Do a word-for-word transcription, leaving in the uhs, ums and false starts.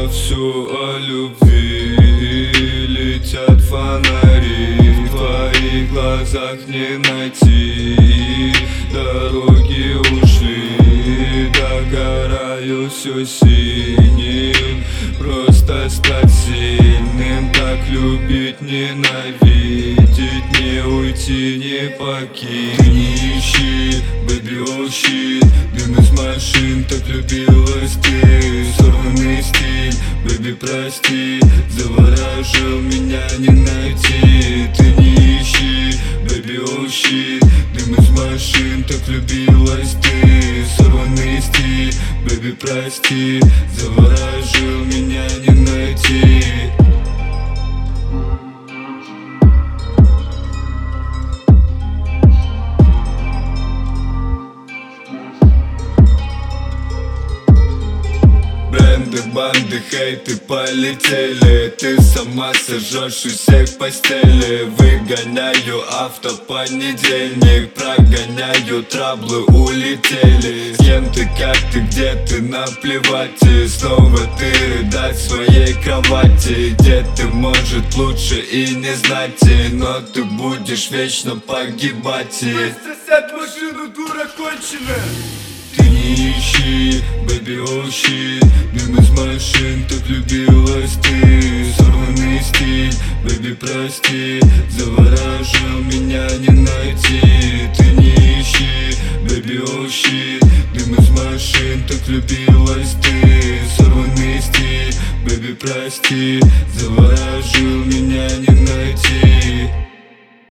вовсю о любви. Летят фонари, в твоих глазах не найти. Дороги ушли, догораю все синим. Просто стать сильным, так любить, ненавидеть, не уйти, не покинуть. Ты не ищи, baby, oh shit, дым из машин, так любилась ты. Сорванный стиль, baby, прости, заворожил, меня не найти. Ты не ищи, baby, oh shit, дым из машин, так любилась ты. Сорванный стиль, baby, прости, заворожил, меня не найти. Бренды, банды, хейты полетели. Ты сама сожжешь у всех в постели. Выгоняю авто понедельник, прогоняю, траблы улетели. С кем ты, как ты, где ты, наплевать. И снова ты рыдать в своей кровати. Где ты, может, лучше и не знать, но ты будешь вечно погибать. Быстро сядь в машину, дура конченая. Ты не ищи, baby, oh shit, дым из машин, так любилась ты. Сорванный стиль, baby, прости, заворожил, меня не найти. Ты не ищи, baby, oh shit, дым из машин, так любилась ты. Сорванный стиль, baby, прости, заворожил, меня